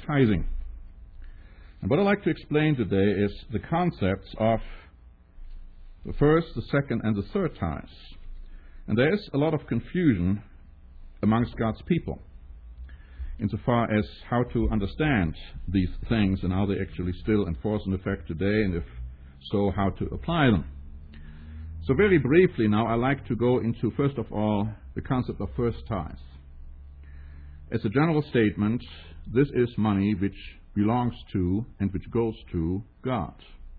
tithing. And what I'd like to explain today is the concepts of the first, the second, and the third tithes. And there is a lot of confusion amongst God's people insofar as how to understand these things and how they actually still enforce in effect today, and if so, how to apply them. So very briefly now, I'd like to go into, first of all, the concept of first tithes. As a general statement, this is money which belongs to and which goes to God.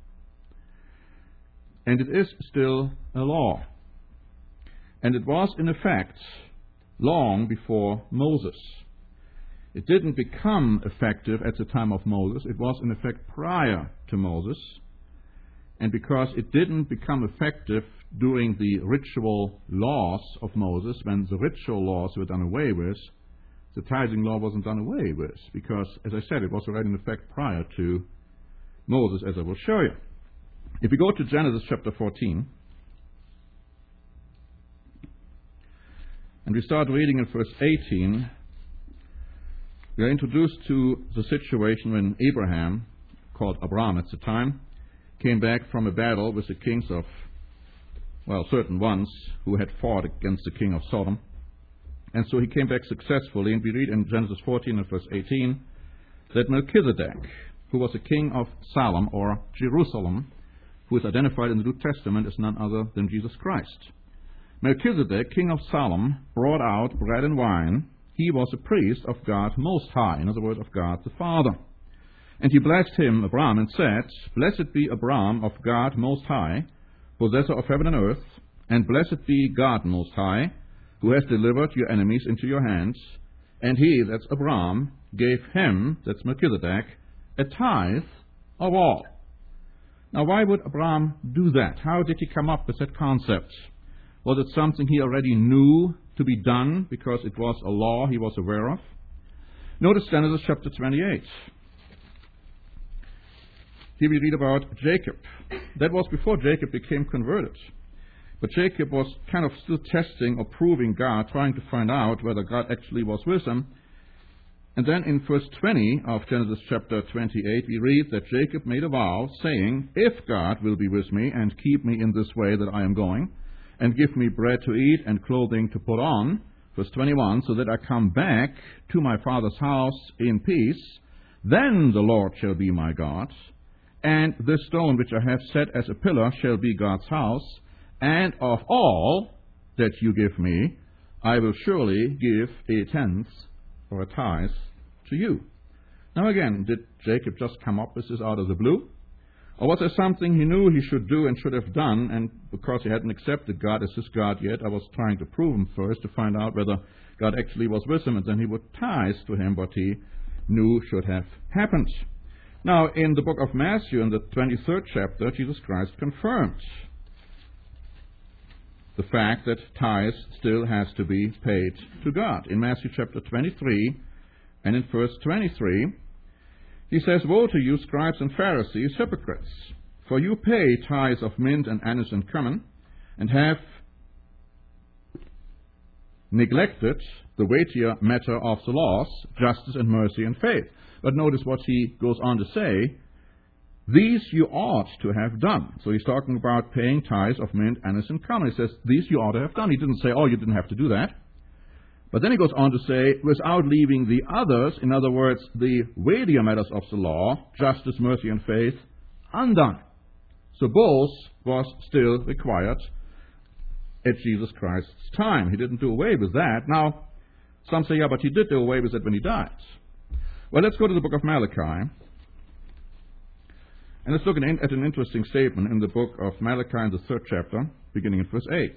And it is still a law. And it was, in effect, long before Moses. It didn't become effective at the time of Moses. It was, in effect, prior to Moses. And because it didn't become effective during the ritual laws of Moses, when the ritual laws were done away with, the tithing law wasn't done away with. Because, as I said, it was already in effect prior to Moses, as I will show you. If we go to Genesis chapter 14, and we start reading in verse 18, we are introduced to the situation when Abraham, called Abram at the time, came back from a battle with the kings of, certain ones who had fought against the king of Sodom. And so he came back successfully, and we read in Genesis 14 and verse 18 that Melchizedek, who was a king of Salem or Jerusalem, who is identified in the New Testament as none other than Jesus Christ. Melchizedek, king of Salem, brought out bread and wine. He was a priest of God Most High, in other words, of God the Father. And he blessed him, Abram, and said, Blessed be Abram of God Most High, possessor of heaven and earth, and blessed be God Most High, who has delivered your enemies into your hands. And he, that's Abram, gave him, that's Melchizedek, a tithe of all. Now, why would Abram do that? How did he come up with that concept? Was it something he already knew to be done because it was a law he was aware of? Notice Genesis chapter 28. Here we read about Jacob. That was before Jacob became converted. But Jacob was kind of still testing or proving God, trying to find out whether God actually was with him. And then in verse 20 of Genesis chapter 28, we read that Jacob made a vow, saying, If God will be with me and keep me in this way that I am going, and give me bread to eat and clothing to put on, verse 21, so that I come back to my father's house in peace, then the Lord shall be my God, and this stone which I have set as a pillar shall be God's house, and of all that you give me, I will surely give a tenth or a tithe to you. Now again, did Jacob just come up with this out of the blue? Or was there something he knew he should do and should have done, and because he hadn't accepted God as his God yet, I was trying to prove him first to find out whether God actually was with him, and then he would tithe to him what he knew should have happened. Now, in the book of Matthew, in the 23rd chapter, Jesus Christ confirms the fact that tithes still has to be paid to God. In Matthew chapter 23 and in verse 23, he says, Woe to you, scribes and Pharisees, hypocrites! For you pay tithes of mint and anise and cumin, and have neglected the weightier matter of the laws, justice and mercy and faith. But notice what he goes on to say, These you ought to have done. So he's talking about paying tithes of mint, anise, and cumin. He says, These you ought to have done. He didn't say, you didn't have to do that. But then he goes on to say, without leaving the others, in other words, the weightier matters of the law, justice, mercy, and faith, undone. So both was still required at Jesus Christ's time. He didn't do away with that. Now, some say, but he did do away with it when he died. Well, let's go to the book of Malachi. And let's look at an interesting statement in the book of Malachi in the 3rd chapter, beginning in verse 8.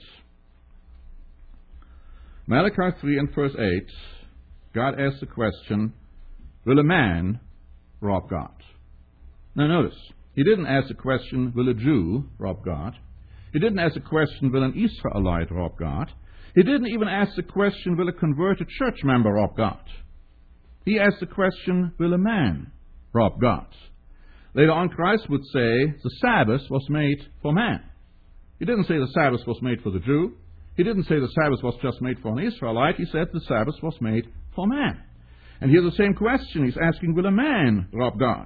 Malachi 3 and verse 8, God asks the question, Will a man rob God? Now notice, he didn't ask the question, Will a Jew rob God? He didn't ask the question, Will an Israelite rob God? He didn't even ask the question, Will a converted church member rob God? He asked the question, Will a man rob God? Later on, Christ would say, the Sabbath was made for man. He didn't say the Sabbath was made for the Jew. He didn't say the Sabbath was just made for an Israelite. He said the Sabbath was made for man. And here's the same question. He's asking, will a man rob God?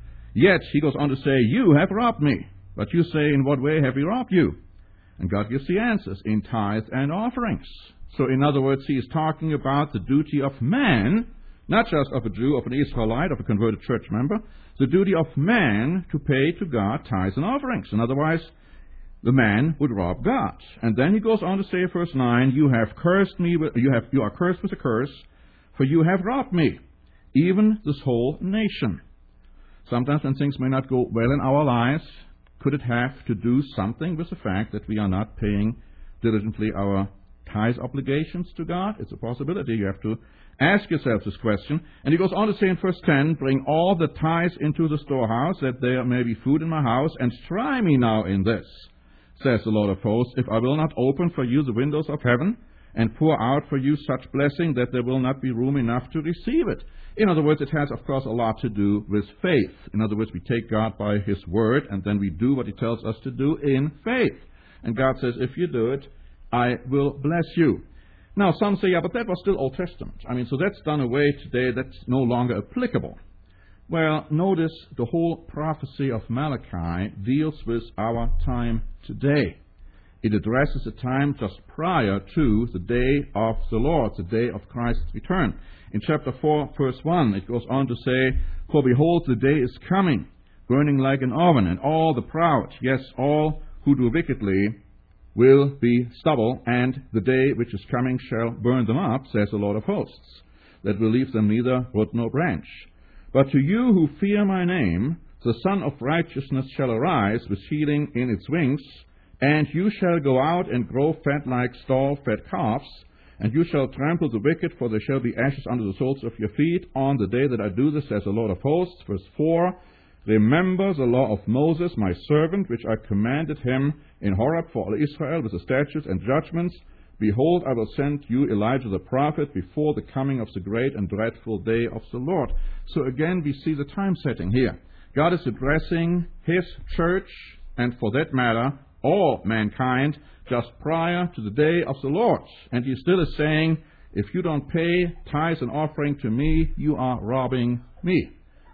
Yet he goes on to say, you have robbed me. But you say, in what way have we robbed you? And God gives the answers, in tithes and offerings. So in other words, he is talking about the duty of man, not just of a Jew, of an Israelite, of a converted church member, the duty of man to pay to God tithes and offerings. And otherwise, the man would rob God. And then he goes on to say, verse 9, you have cursed me, you are cursed with a curse, for you have robbed me, even this whole nation. Sometimes when things may not go well in our lives, could it have to do something with the fact that we are not paying diligently our tithe obligations to God? It's a possibility. You have to ask yourself this question. And he goes on to say in verse 10, bring all the tithes into the storehouse, that there may be food in my house, and try me now in this, says the Lord of hosts, if I will not open for you the windows of heaven, and pour out for you such blessing that there will not be room enough to receive it. In other words, it has, of course, a lot to do with faith. In other words, we take God by His word, and then we do what He tells us to do in faith. And God says, if you do it, I will bless you. Now, some say, yeah, but that was still Old Testament. So that's done away today. That's no longer applicable. Well, notice the whole prophecy of Malachi deals with our time today. It addresses a time just prior to the day of the Lord, the day of Christ's return. In chapter 4, verse 1, it goes on to say, for behold, the day is coming, burning like an oven, and all the proud, yes, all who do wickedly, will be stubble, and the day which is coming shall burn them up, says the Lord of hosts, that will leave them neither root nor branch. But to you who fear my name, the Son of Righteousness shall arise with healing in its wings, and you shall go out and grow fat like stall-fed calves, and you shall trample the wicked, for there shall be ashes under the soles of your feet on the day that I do this, says the Lord of hosts. Verse 4, remember the law of Moses, my servant, which I commanded him in Horeb for all Israel with the statutes and judgments. Behold, I will send you Elijah the prophet before the coming of the great and dreadful day of the Lord. So again, we see the time setting here. God is addressing His church, and for that matter, all mankind, just prior to the day of the Lord. And He still is saying, if you don't pay tithes and offering to me, you are robbing me.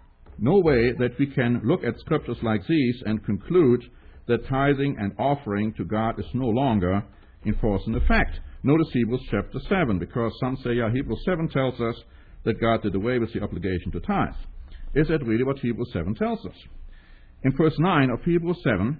No way that we can look at scriptures like these and conclude that tithing and offering to God is no longer in force and effect. Notice Hebrews chapter 7, because some say, yeah, Hebrews 7 tells us that God did away with the obligation to tithe. Is that really what Hebrews 7 tells us? In verse 9 of Hebrews 7,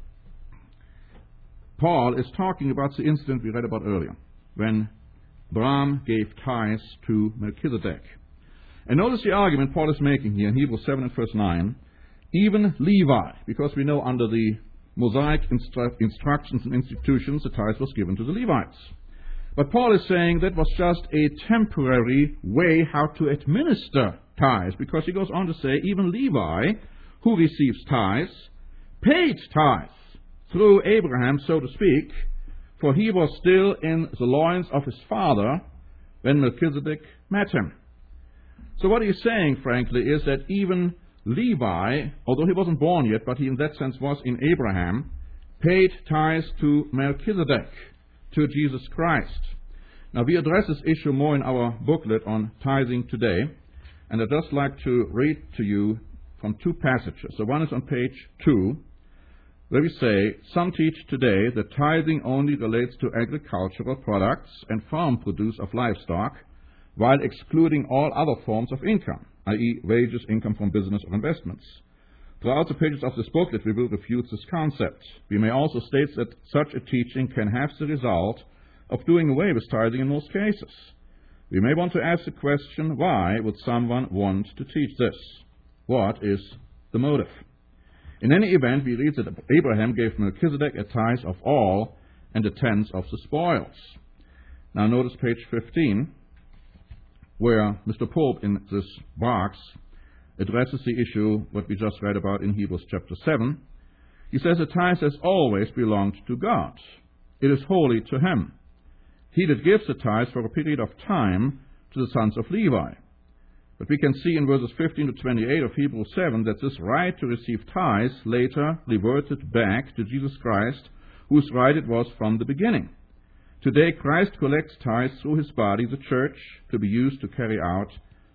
Paul is talking about the incident we read about earlier, when Abraham gave tithes to Melchizedek. And notice the argument Paul is making here in Hebrews 7 and verse 9. Even Levi, because we know under the Mosaic instructions and institutions, the tithe was given to the Levites. But Paul is saying that was just a temporary way how to administer tithes, because he goes on to say, even Levi, who receives tithes, paid tithes through Abraham, so to speak, for he was still in the loins of his father when Melchizedek met him. So what he's saying, frankly, is that even Levi, although he wasn't born yet, but he in that sense was in Abraham, paid tithes to Melchizedek, to Jesus Christ. Now, we address this issue more in our booklet on tithing today, and I'd just like to read to you from two passages. So one is on page 2, where we say, some teach today that tithing only relates to agricultural products and farm produce of livestock, while excluding all other forms of income, i.e. wages, income from business or investments. Throughout the pages of this booklet, we will refute this concept. We may also state that such a teaching can have the result of doing away with tithing in most cases. We may want to ask the question, why would someone want to teach this? What is the motive? In any event, we read that Abraham gave Melchizedek a tithe of all and a tenth of the spoils. Now notice page 15, where Mr. Pope in this box addresses the issue what we just read about in Hebrews chapter 7. He says the tithe has always belonged to God. It is holy to Him. He that gives the tithe for a period of time to the sons of Levi. But we can see in verses 15 to 28 of Hebrews 7 that this right to receive tithes later reverted back to Jesus Christ, whose right it was from the beginning. Today, Christ collects tithes through His body, the church, to be used to carry out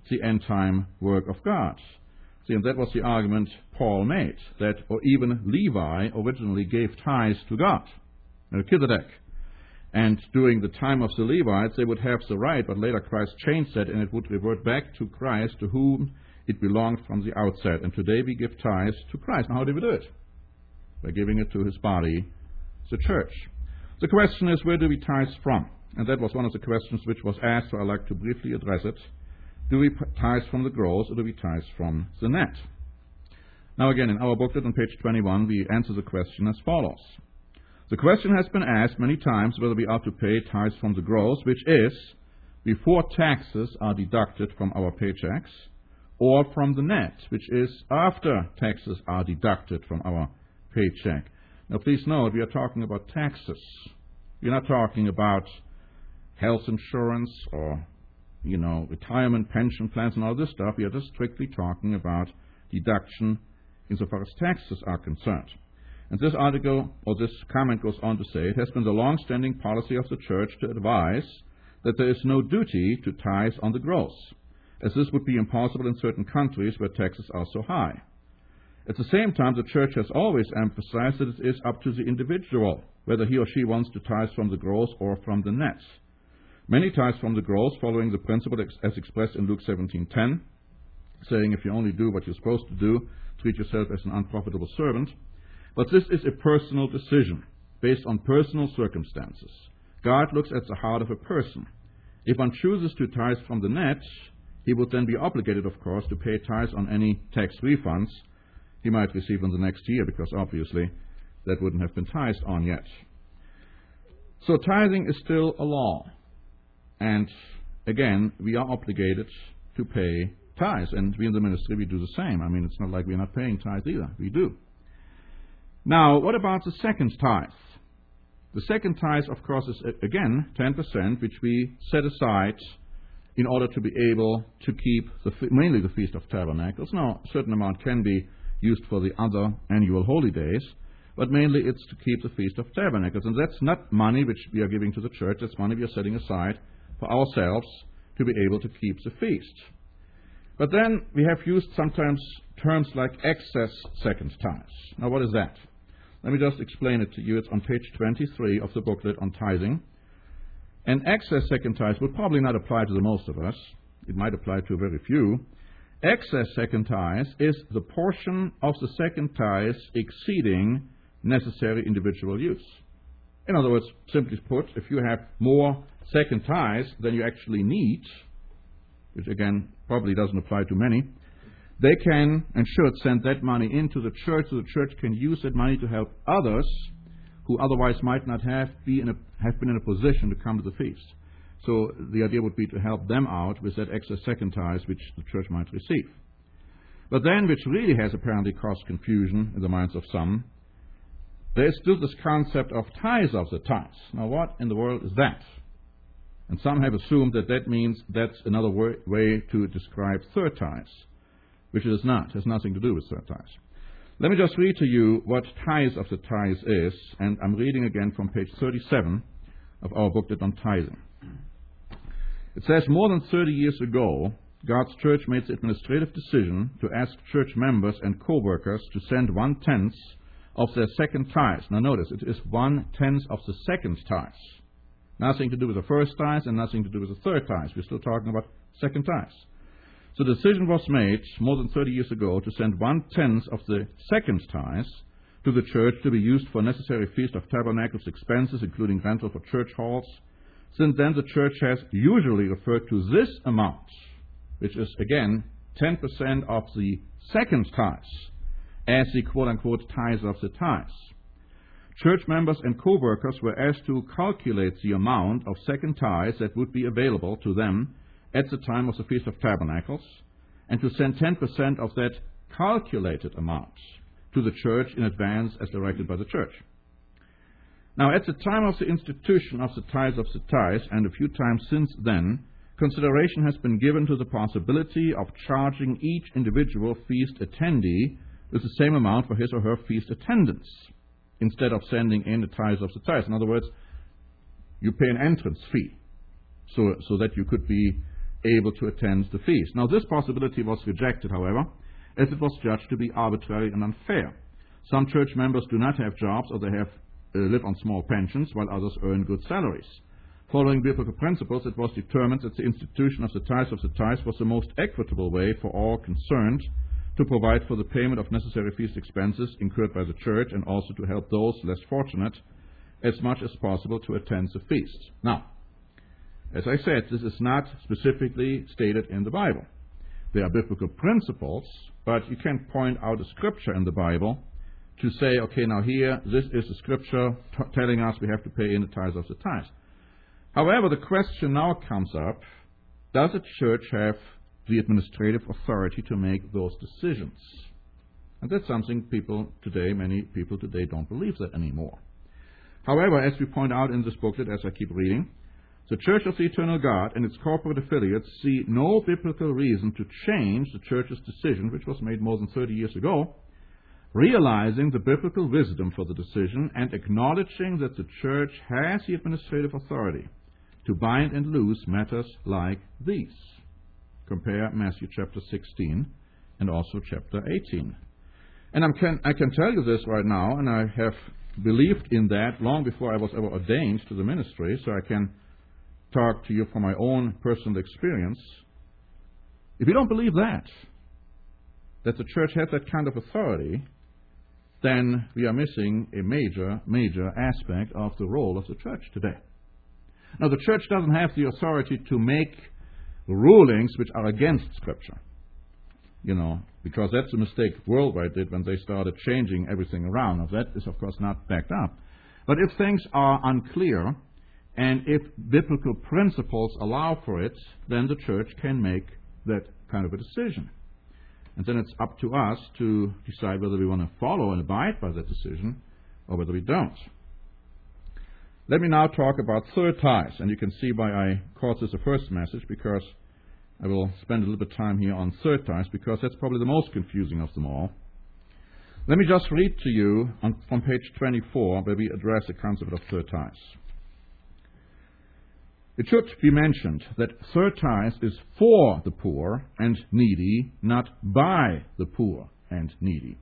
the end-time work of God. See, and that was the argument Paul made, that or even Levi originally gave tithes to God, Melchizedek. And during the time of the Levites, they would have the right, but later Christ changed that, and it would revert back to Christ, to whom it belonged from the outset. And today we give tithes to Christ. Now, how do we do it? By giving it to his body, the church. The question is, where do we tithe from? And that was one of the questions which was asked, so I'd like to briefly address it. Do we tithe from the gross, or do we tithe from the net? Now again, in our booklet on page 21, we answer the question as follows. The question has been asked many times whether we are to pay tithes from the gross, which is before taxes are deducted from our paychecks, or from the net, which is after taxes are deducted from our paycheck. Now please note, we are talking about taxes. We're not talking about health insurance or, retirement pension plans and all this stuff. We are just strictly talking about deduction insofar as taxes are concerned. And this article, or this comment goes on to say, it has been the long-standing policy of the Church to advise that there is no duty to tithe on the gross, as this would be impossible in certain countries where taxes are so high. At the same time, the Church has always emphasized that it is up to the individual whether he or she wants to tithe from the gross or from the net. Many tithe from the gross, following the principle as expressed in Luke 17:10, saying, if you only do what you're supposed to do, treat yourself as an unprofitable servant. But this is a personal decision, based on personal circumstances. God looks at the heart of a person. If one chooses to tithe from the net, he would then be obligated, of course, to pay tithes on any tax refunds he might receive in the next year, because obviously that wouldn't have been tithed on yet. So tithing is still a law. And again, we are obligated to pay tithes. And we in the ministry, we do the same. I mean, it's not like we're not paying tithes either. We do. Now, what about the second tithe? The second tithe, of course, is again 10%, which we set aside in order to be able to keep mainly the Feast of Tabernacles. Now, a certain amount can be used for the other annual holy days, but mainly it's to keep the Feast of Tabernacles. And that's not money which we are giving to the church, that's money we are setting aside for ourselves to be able to keep the feast. But then we have used sometimes terms like excess second tithes. Now, what is that? Let me just explain it to you. It's on page 23 of the booklet on tithing. An excess second tithe would probably not apply to the most of us. It might apply to very few. Excess second tithe is the portion of the second tithe exceeding necessary individual use. In other words, simply put, if you have more second tithes than you actually need, which again probably doesn't apply to many, they can and should send that money into the church so the church can use that money to help others who otherwise might not have been in a position to come to the feast. So the idea would be to help them out with that extra second tithe which the church might receive. But then, which really has apparently caused confusion in the minds of some, there is still this concept of tithes of the tithes. Now, what in the world is that? And some have assumed that that means that's another way to describe third tithes, which it is not. It has nothing to do with third tithes. Let me just read to you what tithes of the tithes is, and I'm reading again from page 37 of our booklet on tithing. It says, more than 30 years ago, God's church made the administrative decision to ask church members and co-workers to send 1/10 of their second tithes. Now notice, it is 1/10 of the second tithes. Nothing to do with the first tithes and nothing to do with the third tithes. We're still talking about second tithes. So the decision was made more than 30 years ago to send 1/10 of the second tithes to the church to be used for necessary Feast of Tabernacles expenses, including rental for church halls. Since then, the church has usually referred to this amount, which is, again, 10% of the second tithes, as the quote-unquote tithes of the tithes. Church members and co-workers were asked to calculate the amount of second tithes that would be available to them at the time of the Feast of Tabernacles, and to send 10% of that calculated amount to the church in advance as directed by the church. Now, at the time of the institution of the tithes of the tithes, and a few times since then, consideration has been given to the possibility of charging each individual feast attendee with the same amount for his or her feast attendance, instead of sending in the tithes of the tithes. In other words, you pay an entrance fee, so that you could be able to attend the feast. Now, this possibility was rejected, however, as it was judged to be arbitrary and unfair. Some church members do not have jobs, or they have live on small pensions, while others earn good salaries. Following biblical principles, it was determined that the institution of the tithes was the most equitable way for all concerned to provide for the payment of necessary feast expenses incurred by the church, and also to help those less fortunate as much as possible to attend the feast. Now, as I said, this is not specifically stated in the Bible. There are biblical principles, but you can't point out a scripture in the Bible to say, okay, now here, this is a scripture telling us we have to pay in the tithes of the tithes. However, the question now comes up, does a church have the administrative authority to make those decisions? And that's something many people today don't believe that anymore. However, as we point out in this booklet, as I keep reading, the Church of the Eternal God and its corporate affiliates see no biblical reason to change the church's decision, which was made more than 30 years ago, realizing the biblical wisdom for the decision and acknowledging that the church has the administrative authority to bind and loose matters like these. Compare Matthew chapter 16 and also chapter 18. And I can tell you this right now, and I have believed in that long before I was ever ordained to the ministry, so I can talk to you from my own personal experience. If you don't believe that the church has that kind of authority, then we are missing a major aspect of the role of the church today. Now, the church doesn't have the authority to make rulings which are against Scripture, because that's a mistake Worldwide did when they started changing everything around. Now, that is, of course, not backed up. But if things are unclear, and if biblical principles allow for it, then the church can make that kind of a decision. And then it's up to us to decide whether we want to follow and abide by that decision or whether we don't. Let me now talk about third tithes. And you can see why I called this the first message, because I will spend a little bit of time here on third tithes, because that's probably the most confusing of them all. Let me just read to you from page 24, where we address the concept of third tithes. It should be mentioned that third tithes is for the poor and needy, not by the poor and needy.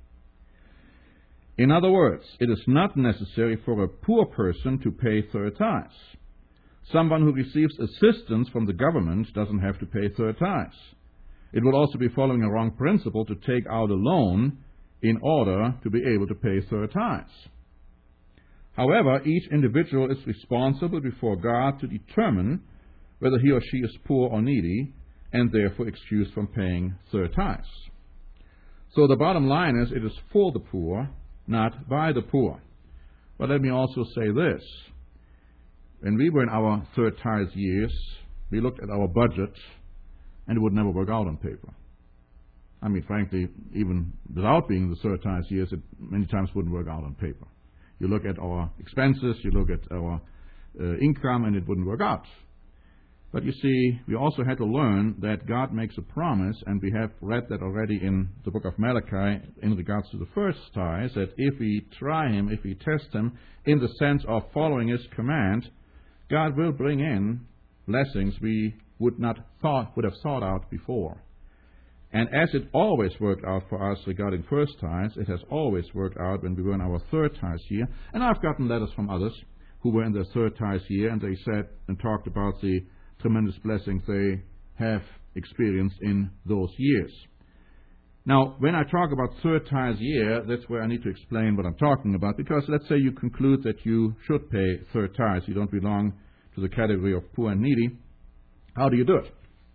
In other words, it is not necessary for a poor person to pay third tithes. Someone who receives assistance from the government doesn't have to pay third tithes. It would also be following a wrong principle to take out a loan in order to be able to pay third tithes. However, each individual is responsible before God to determine whether he or she is poor or needy, and therefore excused from paying third tithes. So the bottom line is, it is for the poor, not by the poor. But let me also say this. When we were in our third tithe years, we looked at our budget, and it would never work out on paper. I mean, frankly, even without being in the third tithe years, it many times wouldn't work out on paper. You look at our expenses, you look at our income, and it wouldn't work out. But you see, we also had to learn that God makes a promise, and we have read that already in the book of Malachi in regards to the first tithe, that if we try Him, if we test Him, in the sense of following His command, God will bring in blessings we would have thought out before. And as it always worked out for us regarding first tithes, it has always worked out when we were in our third tithe year. And I've gotten letters from others who were in their third tithe year, and they said and talked about the tremendous blessings they have experienced in those years. Now, when I talk about third tithe year, that's where I need to explain what I'm talking about, because let's say you conclude that you should pay third tithes. You don't belong to the category of poor and needy. How do you do it?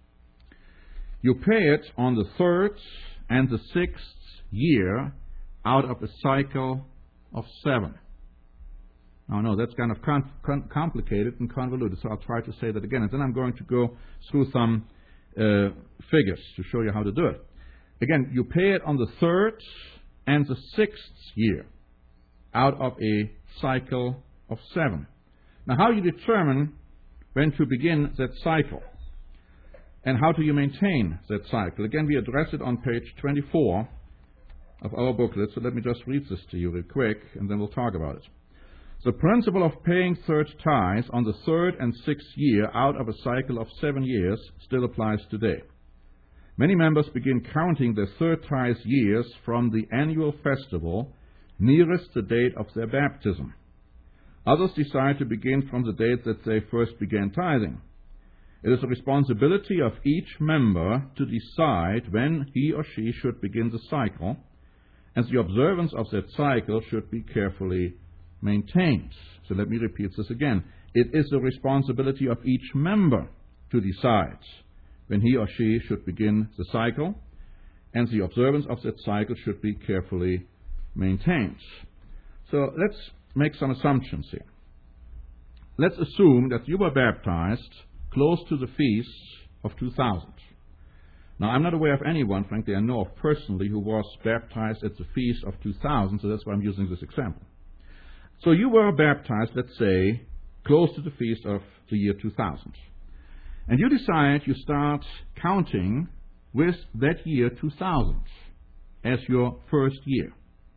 You pay it on the third and the sixth year out of a cycle of 7. Now, no, that's kind of complicated and convoluted, so I'll try to say that again. And then I'm going to go through some figures to show you how to do it. Again, you pay it on the third and the sixth year out of a cycle of 7. Now, how do you determine when to begin that cycle? And how do you maintain that cycle? Again, we address it on page 24 of our booklet, so let me just read this to you real quick, and then we'll talk about it. The principle of paying third tithes on the third and sixth year out of a cycle of 7 years still applies today. Many members begin counting their third tithe years from the annual festival nearest the date of their baptism. Others decide to begin from the date that they first began tithing. It is the responsibility of each member to decide when he or she should begin the cycle, and the observance of that cycle should be carefully maintained. So let me repeat this again. It is the responsibility of each member to decide when he or she should begin the cycle, and the observance of that cycle should be carefully maintained. So let's make some assumptions here. Let's assume that you were baptized close to the feast of 2000. Now, I'm not aware of anyone, frankly, I know of personally, who was baptized at the feast of 2000, so that's why I'm using this example. So you were baptized, let's say, close to the feast of the year 2000. And you decide you start counting with that year 2000 as your first year.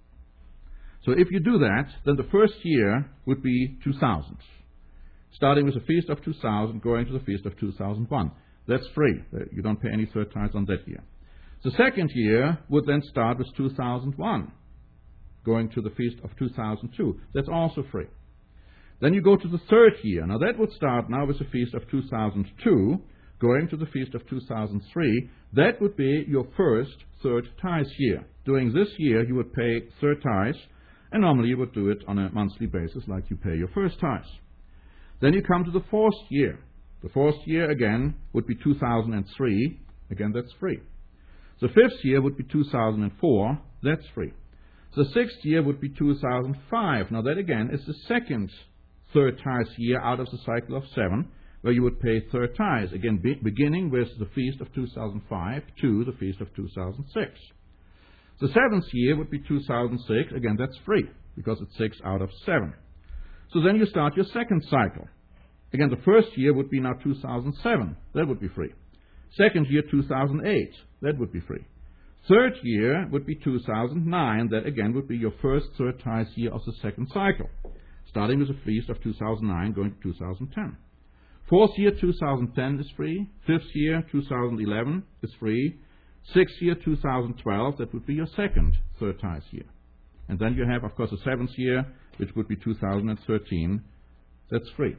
So if you do that, then the first year would be 2000. Starting with the feast of 2000, going to the feast of 2001. That's free. You don't pay any third tithes on that year. The second year would then start with 2001. Going to the feast of 2002. That's also free. Then you go to the third year. Now that would start now with the feast of 2002, going to the feast of 2003. That would be your first third tithe year. During this year you would pay third tithes, and normally you would do it on a monthly basis like you pay your first tithes. Then you come to the fourth year. The fourth year again would be 2003. Again, that's free. The fifth year would be 2004. That's free. The sixth year would be 2005. Now that again is the second third tithe year out of the cycle of 7, where you would pay third tithes, again beginning with the feast of 2005 to the feast of 2006. The seventh year would be 2006. Again, that's free, because it's 6 out of 7. So then you start your second cycle. Again, the first year would be now 2007. That would be free. Second year, 2008. That would be free. Third year would be 2009. That again would be your first third tithe year of the second cycle, starting with the feast of 2009, going to 2010. Fourth year, 2010 is free. Fifth year, 2011 is free. Sixth year, 2012, that would be your second third tithe year. And then you have, of course, the seventh year, which would be 2013. That's free.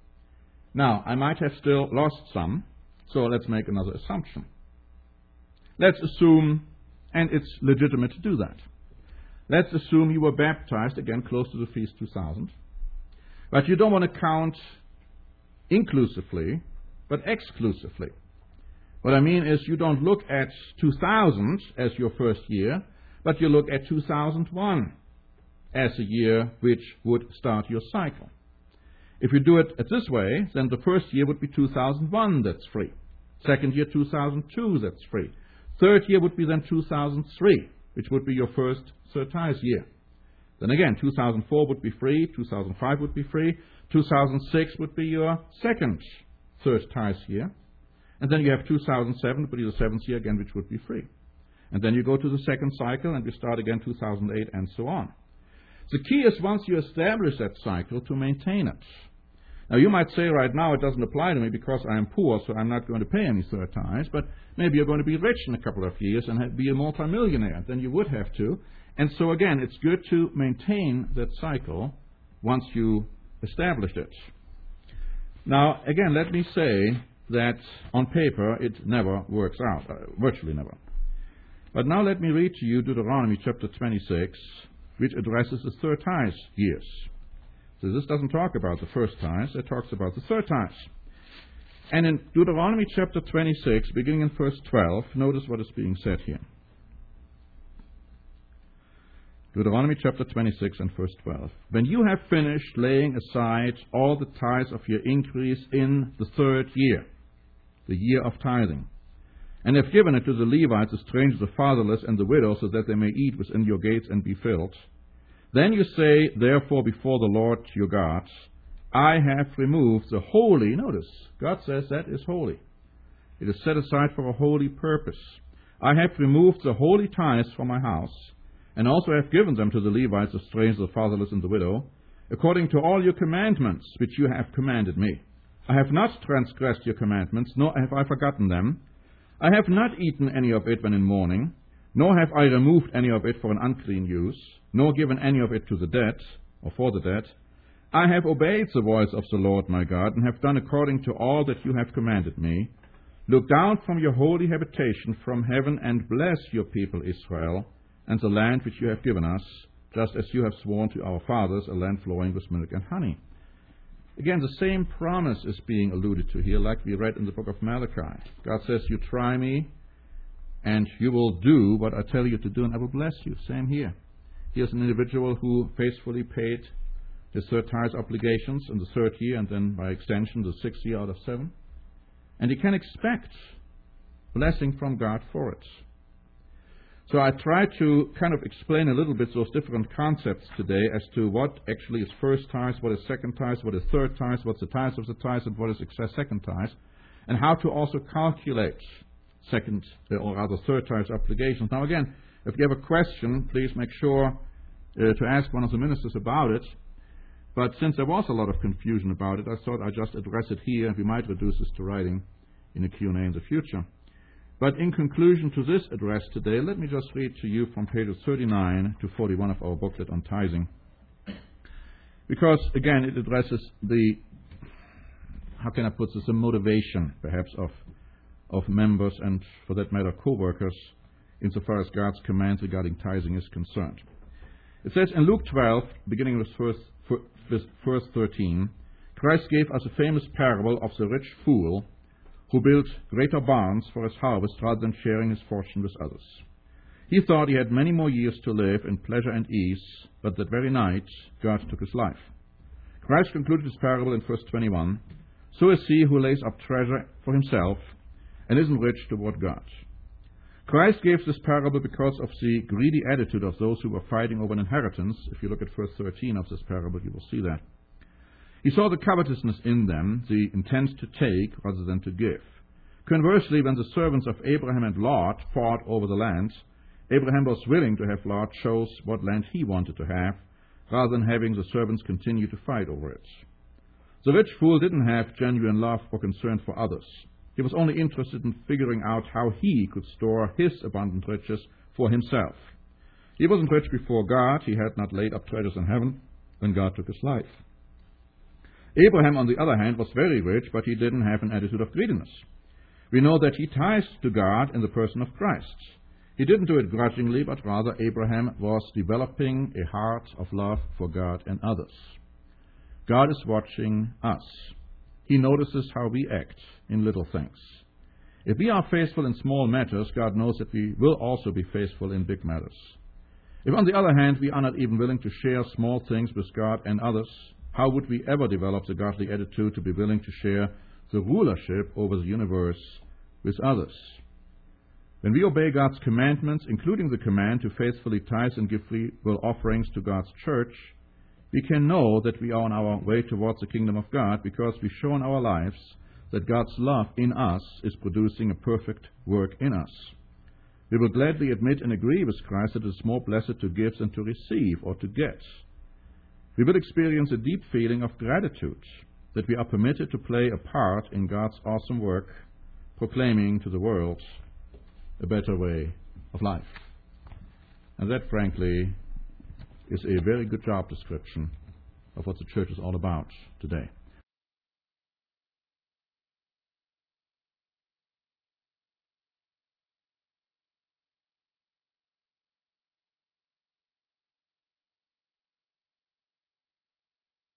Now, I might have still lost some, so let's make another assumption. Let's assume, and it's legitimate to do that, let's assume you were baptized, again, close to the feast 2000, but you don't want to count inclusively, but exclusively. What I mean is you don't look at 2000 as your first year, but you look at 2001 as a year which would start your cycle. If you do it this way, then the first year would be 2001, that's free. Second year, 2002, that's free. Third year would be then 2003, which would be your first third tithe year. Then again, 2004 would be free, 2005 would be free, 2006 would be your second third tithe year. And then you have 2007, would be the seventh year again, which would be free. And then you go to the second cycle, and we start again 2008, and so on. The key is once you establish that cycle to maintain it. Now you might say right now it doesn't apply to me because I am poor, so I'm not going to pay any third tithes, but maybe you're going to be rich in a couple of years and be a multimillionaire. Then you would have to. And so again, it's good to maintain that cycle once you established it. Now, again, let me say that on paper it never works out, virtually never. But now let me read to you Deuteronomy chapter 26, which addresses the third tithe years. So this doesn't talk about the first tithes, it talks about the third tithes. And in Deuteronomy chapter 26, beginning in verse 12, notice what is being said here. Deuteronomy chapter 26 and verse 12. When you have finished laying aside all the tithes of your increase in the third year, the year of tithing, and have given it to the Levites, the strangers, the fatherless, and the widows, so that they may eat within your gates and be filled, then you say, therefore, before the Lord your God, I have removed the holy, notice, God says that is holy. It is set aside for a holy purpose. I have removed the holy tithes from my house, and also have given them to the Levites, the strangers, the fatherless, and the widow, according to all your commandments which you have commanded me. I have not transgressed your commandments, nor have I forgotten them. I have not eaten any of it when in mourning, nor have I removed any of it for an unclean use, nor given any of it to the dead, or for the dead. I have obeyed the voice of the Lord my God, and have done according to all that you have commanded me. Look down from your holy habitation from heaven, and bless your people Israel, and the land which you have given us, just as you have sworn to our fathers, a land flowing with milk and honey. Again, the same promise is being alluded to here, like we read in the book of Malachi. God says, you try me, and you will do what I tell you to do, and I will bless you. Same here. Here's an individual who faithfully paid his third tithe obligations in the third year, and then by extension the sixth year out of 7. And he can expect blessing from God for it. So I try to kind of explain a little bit those different concepts today as to what actually is first tithe, what is second tithe, what is third tithe, what's the tithe of the tithe, and what is excess second tithe, and how to also calculate second or rather third tithe obligations. Now again, if you have a question, please make sure to ask one of the ministers about it. But since there was a lot of confusion about it, I thought I'd just address it here, and we might reduce this to writing in a Q&A in the future. But in conclusion to this address today, let me just read to you from pages 39 to 41 of our booklet on tithing. Because, again, it addresses the, how can I put this, the motivation, perhaps, of members and, for that matter, co-workers, insofar as God's command regarding tithing is concerned. It says in Luke 12, beginning with verse 13, Christ gave us a famous parable of the rich fool who built greater barns for his harvest rather than sharing his fortune with others. He thought he had many more years to live in pleasure and ease, but that very night God took his life. Christ concluded his parable in verse 21, so is he who lays up treasure for himself and isn't rich toward God. Christ gave this parable because of the greedy attitude of those who were fighting over an inheritance. If you look at verse 13 of this parable, you will see that. He saw the covetousness in them, the intent to take rather than to give. Conversely, when the servants of Abraham and Lot fought over the land, Abraham was willing to have Lot choose what land he wanted to have, rather than having the servants continue to fight over it. The rich fool didn't have genuine love or concern for others. He was only interested in figuring out how he could store his abundant riches for himself. He wasn't rich before God. He had not laid up treasures in heaven when God took his life. Abraham, on the other hand, was very rich, but he didn't have an attitude of greediness. We know that he tithed to God in the person of Christ. He didn't do it grudgingly, but rather Abraham was developing a heart of love for God and others. God is watching us. He notices how we act in little things. If we are faithful in small matters, God knows that we will also be faithful in big matters. If, on the other hand, we are not even willing to share small things with God and others, how would we ever develop the godly attitude to be willing to share the rulership over the universe with others? When we obey God's commandments, including the command to faithfully tithe and give free will offerings to God's church, we can know that we are on our way towards the kingdom of God because we show in our lives that God's love in us is producing a perfect work in us. We will gladly admit and agree with Christ that it is more blessed to give than to receive or to get. We will experience a deep feeling of gratitude that we are permitted to play a part in God's awesome work, proclaiming to the world a better way of life. And that, frankly, is a very good job description of what the church is all about today.